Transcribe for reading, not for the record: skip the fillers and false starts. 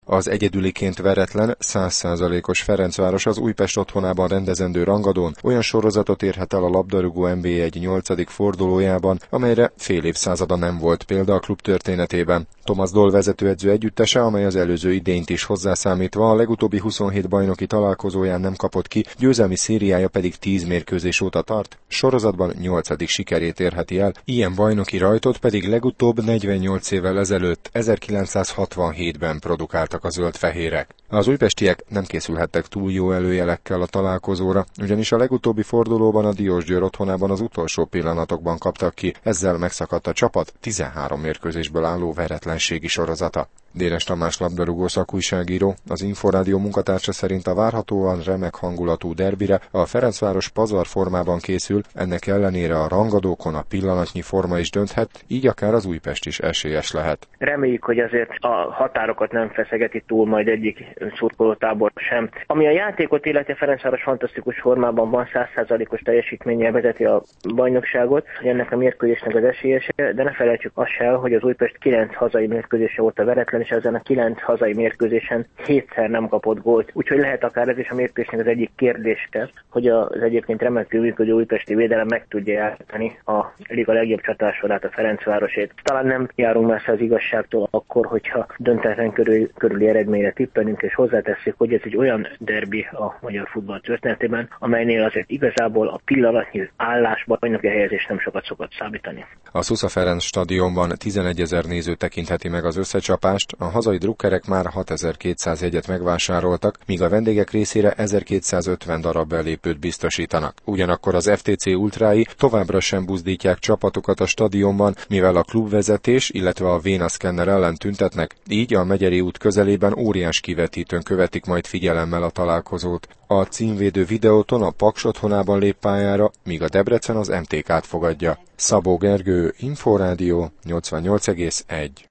Az egyedüliként veretlen, 100%-os Ferencváros az Újpest otthonában rendezendő rangadón olyan sorozatot érhet el a labdarúgó NB1 8. fordulójában, amelyre fél évszázada nem volt példa a klub történetében. Thomas Doll vezetőedző együttese, amely az előző idényt is hozzászámítva a legutóbbi 27 bajnoki találkozóján nem kapott ki, győzelmi szériája pedig 10 mérkőzés óta tart, sorozatban 8. sikerét érheti el, ilyen bajnoki rajtot pedig legutóbb 48 évvel ezelőtt, 1967-ben produkáltak a zöld-fehérek. Az újpestiek nem készülhettek túl jó előjelekkel a találkozóra, ugyanis a legutóbbi fordulóban a Diósgyőr otthonában az utolsó pillanatokban kaptak ki, ezzel megszakadt a csapat 13 mérkőzésből álló veretlenségi sorozata. Dénes Tamás labdarúgó szakújságíró, az Inforádió munkatársa szerint a várhatóan remek hangulatú derbire a Ferencváros pazar formában készül, ennek ellenére a rangadókon a pillanatnyi forma is dönthet, így akár az Újpest is esélyes lehet. Reméljük, hogy azért a határokat nem feszegeti túl majd egyik szurkolótábor sem. Ami a játékot illeti, a Ferencváros fantasztikus formában van, 100%-os teljesítménnyel vezeti a bajnokságot, ennek a mérkőzésnek az esélyese, de ne felejtsük azt se, hogy az Újpest 9 hazai mérkőzése volt a veretlen, és ezen a 9 hazai mérkőzésen 7-szer nem kapott gólt. Úgyhogy lehet akár ez is a mérkőzésnek az egyik kérdéske, hogy az egyébként remekül működő újpesti védelem meg tudja játszani a liga legjobb csatársorát, a Ferencvárosét. Talán nem járunk messze az igazságtól akkor, hogyha döntetlen körüli eredményre tippelünk, és hozzátesszük, hogy ez egy olyan derbi a magyar futball történetében, amelynél azért igazából a pillanatnyi állásban bajnoki helyezés nem sokat szokott számítani. A Szusza Ferenc stadionban 11 000 néző tekintheti meg az összecsapást, a hazai drukkerek már 6200 jegyet megvásároltak, míg a vendégek részére 1250 darab belépőt biztosítanak. Ugyanakkor az FTC ultrái továbbra sem buzdítják csapatukat a stadionban, mivel a klubvezetés, illetve a vénaszkenner ellen tüntetnek, így a Megyeri út közelében óriás kivetítőn követik majd figyelemmel a találkozót. A címvédő videóton a Paks otthonában lép pályára, míg a Debrecen az MTK-t fogadja. Szabó Gergő, Inforádió 88,1.